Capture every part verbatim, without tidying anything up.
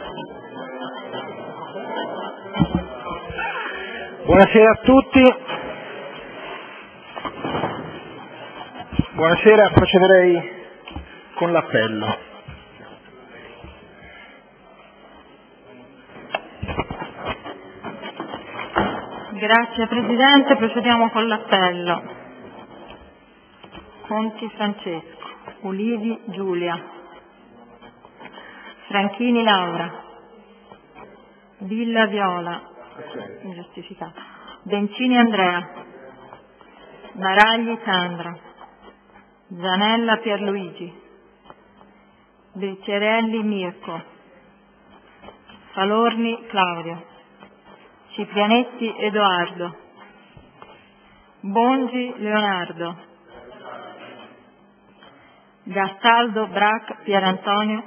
Buonasera a tutti. Buonasera, procederei con l'appello. Grazie Presidente, procediamo con l'appello. Conti Francesco, Ulivi Giulia, Franchini Laura, Villa Viola, ingiustificato, Bencini Andrea, Maragli Sandra, Zanella Pierluigi, Bricciarelli Mirko, Falorni Claudio, Ciprianetti Edoardo, Bongi Leonardo, Gastaldo Brac Pierantonio,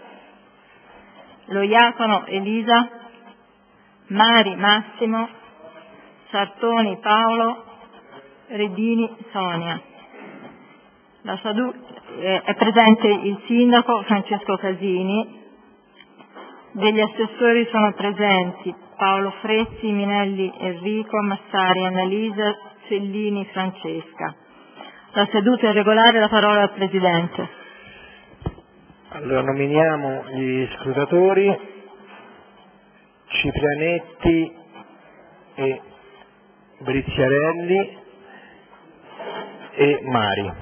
Loiacono Elisa, Mari Massimo, Sartoni Paolo, Redini Sonia. La sadu- eh, è presente il sindaco Francesco Casini. Degli assessori sono presenti Paolo Frezzi, Minelli Enrico, Massari Annalisa, Cellini Francesca. La seduta è regolare, la parola al Presidente. Allora nominiamo gli scrutatori, Ciprianetti e Briziarelli e Mari.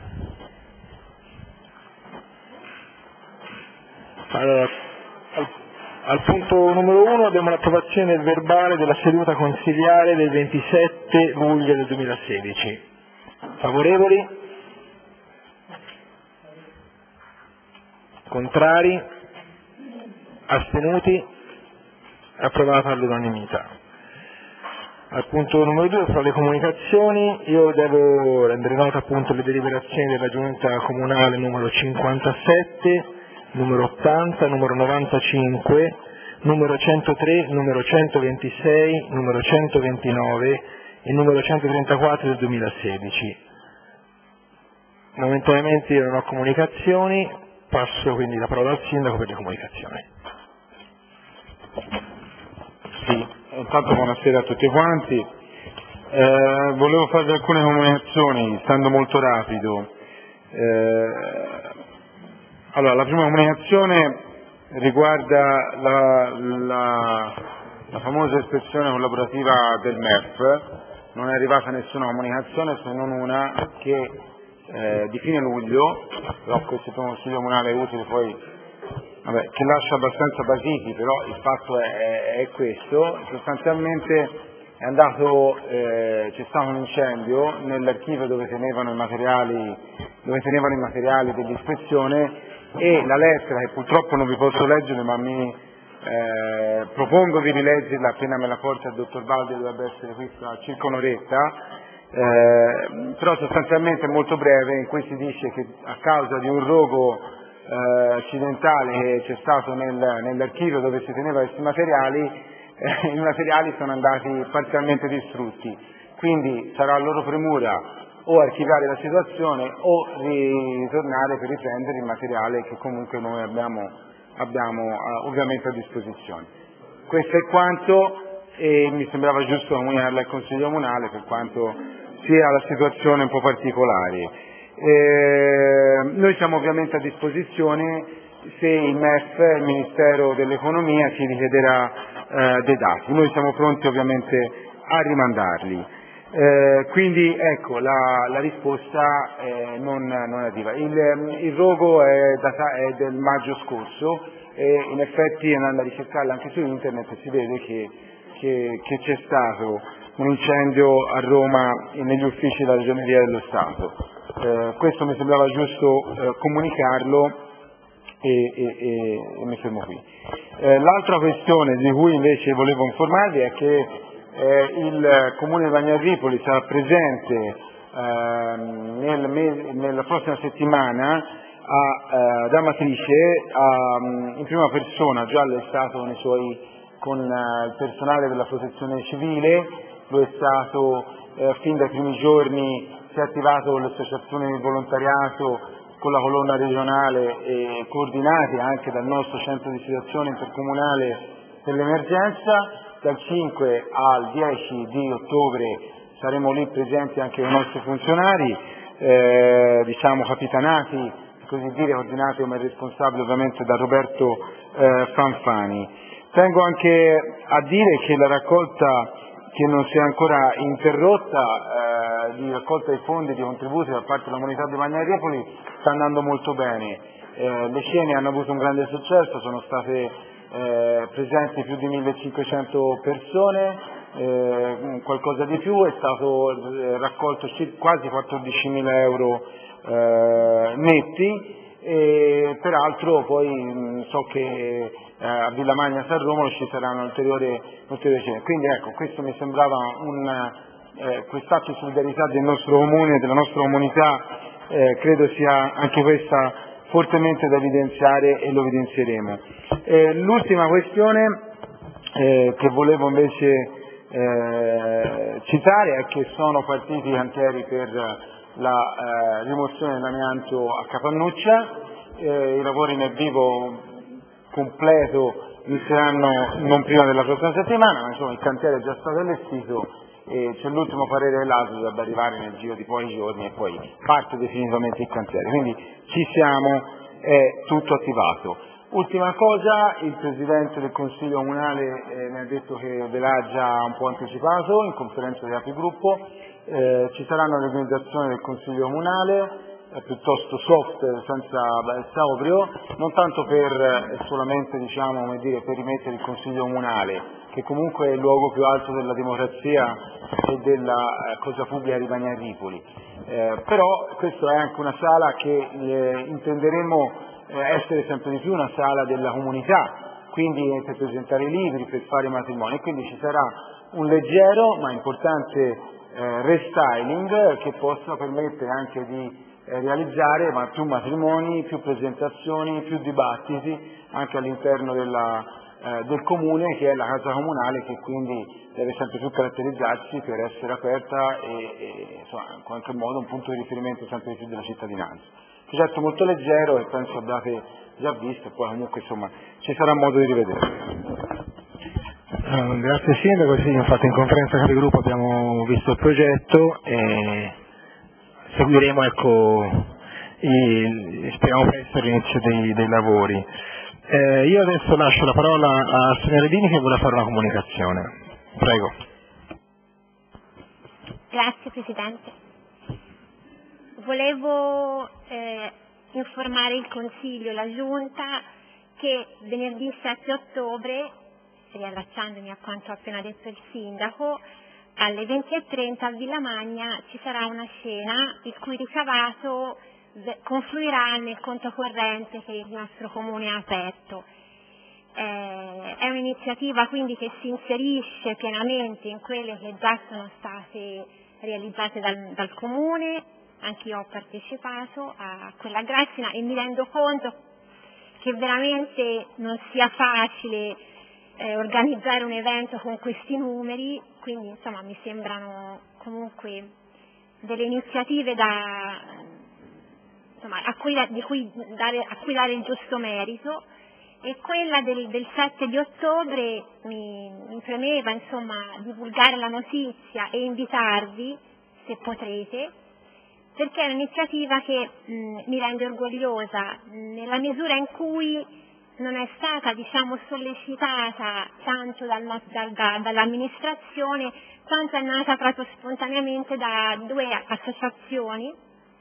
Allora, al, al punto numero uno abbiamo l'approvazione del verbale della seduta consiliare del ventisette luglio del duemilasedici. Favorevoli? Contrari? Astenuti? Approvata all'unanimità. Al punto numero due, fra le comunicazioni, io devo rendere nota appunto le deliberazioni della Giunta Comunale numero cinquantasette, numero ottanta, numero novantacinque, numero centotré, numero centoventisei, numero centoventinove e numero centotrentaquattro del duemilasedici. Momentaneamente io non ho comunicazioni, passo quindi la parola al Sindaco per le comunicazioni. Sì, intanto buonasera a tutti quanti. Eh, volevo farvi alcune comunicazioni, stando molto rapido. Eh, allora, la prima comunicazione riguarda la, la, la famosa ispezione collaborativa del M E F. Non è arrivata nessuna comunicazione se non una che eh, di fine luglio, però questo per un consiglio comunale è utile poi, vabbè, che lascia abbastanza basiti, però il fatto è, è, è questo, sostanzialmente è andato, eh, c'è stato un incendio nell'archivio dove tenevano i materiali, dove tenevano i materiali dell'ispezione, e la lettera, che purtroppo non vi posso leggere ma mi eh, propongo di rileggerla appena me la porta il dottor Valdi, dovrebbe essere qui tra circa un'oretta, eh, però sostanzialmente è molto breve, in cui si dice che a causa di un rogo eh, accidentale che c'è stato nel, nell'archivio dove si teneva questi materiali, eh, i materiali sono andati parzialmente distrutti, quindi sarà a loro premura o archiviare la situazione o ritornare per riprendere il materiale che comunque noi abbiamo, abbiamo uh, ovviamente a disposizione. Questo è quanto, e mi sembrava giusto comunicarla al Consiglio Comunale per quanto sia la situazione un po' particolare. Eh, noi siamo ovviamente a disposizione se il M E F, il Ministero dell'Economia, ci richiederà eh, dei dati. Noi siamo pronti ovviamente a rimandarli. Eh, quindi ecco, la, la risposta eh, non, non arriva. Il, il rogo è, data, è del maggio scorso e in effetti andando a ricercarla anche su internet si vede che, che, che c'è stato un incendio a Roma negli uffici della Ragioneria dello Stato. Eh, questo mi sembrava giusto eh, comunicarlo e, e, e, e mi fermo qui. Eh, l'altra questione di cui invece volevo informarvi è che eh, il Comune di Bagnarripoli sarà presente eh, nel mese, nella prossima settimana a, eh, ad Amatrice a, in prima persona, già lo è stato con, i suoi, con eh, il personale della protezione civile, lo è stato eh, fin dai primi giorni, si è attivato l'associazione di volontariato con la colonna regionale e coordinati anche dal nostro centro di situazione intercomunale per l'emergenza. Dal cinque al dieci di ottobre saremo lì presenti anche i nostri funzionari, eh, diciamo capitanati, così dire, coordinati come responsabile ovviamente da Roberto eh, Fanfani. Tengo anche a dire che la raccolta che non si è ancora interrotta eh, di raccolta di fondi, di contributi da parte della comunità di Bagnariepoli sta andando molto bene. Eh, le cene hanno avuto un grande successo, sono state eh, presenti più di millecinquecento persone, eh, qualcosa di più, è stato eh, raccolto quasi quattordicimila euro eh, netti e peraltro poi mh, so che eh, a Villa Magna San Romolo ci saranno ulteriori, ulteriori cene. Quindi ecco, questo mi sembrava un eh, quest'atto di solidarietà del nostro comune, della nostra comunità, eh, credo sia anche questa fortemente da evidenziare e lo evidenzieremo. Eh, l'ultima questione eh, che volevo invece eh, citare è che sono partiti i cantieri per la eh, rimozione dell'amianto a Capannuccia, eh, i lavori nel vivo completo inizieranno non prima della prossima settimana, ma insomma il cantiere è già stato allestito e c'è l'ultimo parere dell'A S U, dovrebbe arrivare nel giro di pochi giorni e poi parte definitivamente il cantiere, quindi ci siamo, è tutto attivato. Ultima cosa, il Presidente del Consiglio Comunale eh, mi ha detto che ve l'ha già un po' anticipato in conferenza di capigruppo, eh, ci saranno le organizzazioni del Consiglio Comunale, eh, piuttosto soft, senza sobrio, non tanto per eh, solamente diciamo, come dire, per rimettere il Consiglio Comunale, che comunque è il luogo più alto della democrazia e della eh, cosa pubblica di Bagnaripoli, eh, però questa è anche una sala che eh, intenderemo essere sempre di più una sala della comunità, quindi per presentare i libri, per fare i matrimoni, quindi ci sarà un leggero ma importante eh, restyling che possa permettere anche di eh, realizzare ma più matrimoni, più presentazioni, più dibattiti anche all'interno della, eh, del comune, che è la casa comunale, che quindi deve sempre più caratterizzarsi per essere aperta e, e insomma, in qualche modo un punto di riferimento sempre di più della cittadinanza. Progetto molto leggero e penso abbiate già visto e poi comunque insomma ci sarà modo di rivedere. Uh, grazie Sindaco, sì, infatti in conferenza capigruppo abbiamo visto il progetto e seguiremo ecco, il, speriamo presto l'inizio dei, dei lavori. Eh, io adesso lascio la parola a Sonia Redini che vuole fare una comunicazione. Prego. Grazie Presidente. Volevo eh, informare il Consiglio e la Giunta che venerdì sette ottobre, riallacciandomi a quanto ha appena detto il Sindaco, alle venti e trenta a Villa Magna ci sarà una cena il cui ricavato confluirà nel conto corrente che il nostro Comune ha aperto. Eh, è un'iniziativa quindi che si inserisce pienamente in quelle che già sono state realizzate dal, dal Comune. Anch'io ho partecipato a quella grassina e mi rendo conto che veramente non sia facile eh, organizzare un evento con questi numeri, quindi insomma mi sembrano comunque delle iniziative da, insomma, a, cui, di cui dare, a cui dare il giusto merito, e quella del, del sette di ottobre mi, mi premeva insomma divulgare la notizia e invitarvi, se potrete, perché è un'iniziativa che mh, mi rende orgogliosa nella misura in cui non è stata diciamo sollecitata tanto dal, dal, da, dall'amministrazione quanto è nata proprio spontaneamente da due associazioni,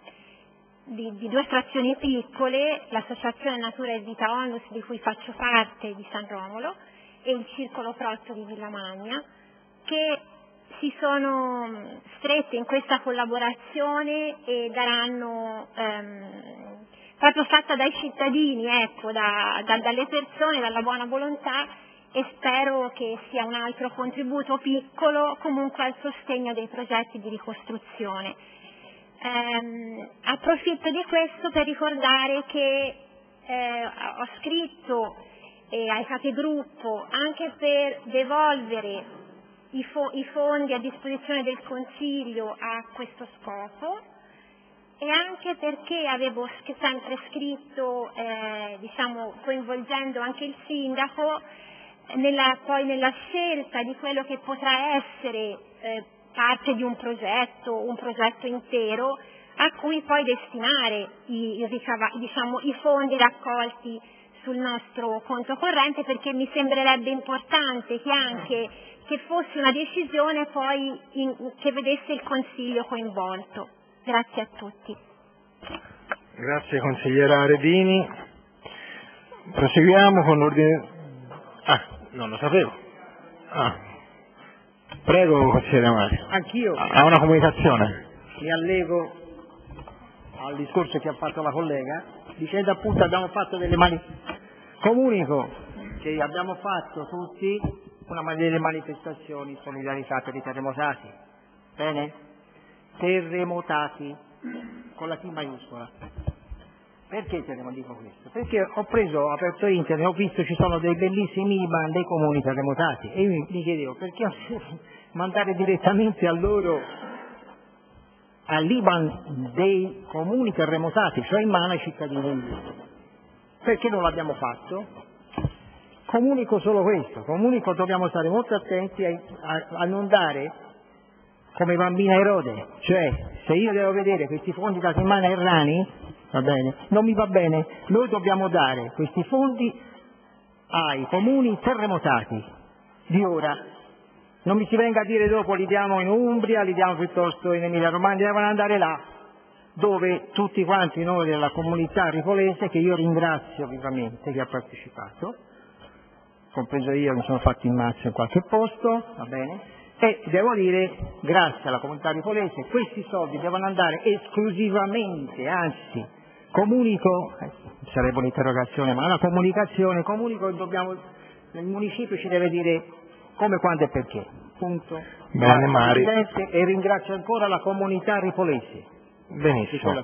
di, di due frazioni piccole, l'associazione Natura e Vita Onlus di cui faccio parte di San Romolo e il Circolo Protto di Villa Magna, che si sono strette in questa collaborazione e daranno ehm, proprio fatta dai cittadini, ecco, da, da, dalle persone, dalla buona volontà, e spero che sia un altro contributo piccolo comunque al sostegno dei progetti di ricostruzione. Ehm, approfitto di questo per ricordare che eh, ho scritto eh, ai capigruppo anche per devolvere I, fo- i fondi a disposizione del Consiglio a questo scopo, e anche perché avevo sempre scritto, eh, diciamo, coinvolgendo anche il sindaco, nella, poi nella scelta di quello che potrà essere eh, parte di un progetto, un progetto intero, a cui poi destinare i, i, ricava, diciamo, i fondi raccolti sul nostro conto corrente, perché mi sembrerebbe importante che anche che fosse una decisione poi in, che vedesse il Consiglio coinvolto. Grazie a tutti. Grazie consigliera Redini. Proseguiamo con l'ordine. Ah, non lo sapevo. Ah. Prego consigliere Mario. Anch'io Ha una comunicazione. mi allego al discorso che ha fatto la collega, dicendo appunto abbiamo fatto delle mani. Comunico che abbiamo fatto tutti una delle manifestazioni in solidarietà per i terremotati. Bene? Terremotati con la T maiuscola. Perché te ne dico questo? Perché ho preso, ho aperto internet, ho visto ci sono dei bellissimi I B A N dei comuni terremotati e io mi, mi chiedevo perché mandare direttamente a loro all'I B A N dei comuni terremotati, cioè in mano ai cittadini. Perché non l'abbiamo fatto? Comunico solo questo, comunico dobbiamo stare molto attenti a, a, a non dare come bambina Erode, cioè se io devo vedere questi fondi dati in mano ai rani, va bene, non mi va bene, noi dobbiamo dare questi fondi ai comuni terremotati di ora. Non mi si venga a dire dopo li diamo in Umbria, li diamo piuttosto in Emilia Romagna, devono andare là, dove tutti quanti noi della comunità ripolese, che io ringrazio vivamente chi ha partecipato, compreso io mi sono fatto in mazzo in qualche posto, va bene, e devo dire, grazie alla comunità ripolese, questi soldi devono andare esclusivamente, anzi, comunico, eh, sarebbe un'interrogazione, ma una comunicazione, comunico che dobbiamo, il municipio ci deve dire come, quando e perché. Punto. Bene, Mari. E ringrazio ancora la comunità ripolese. Benissimo.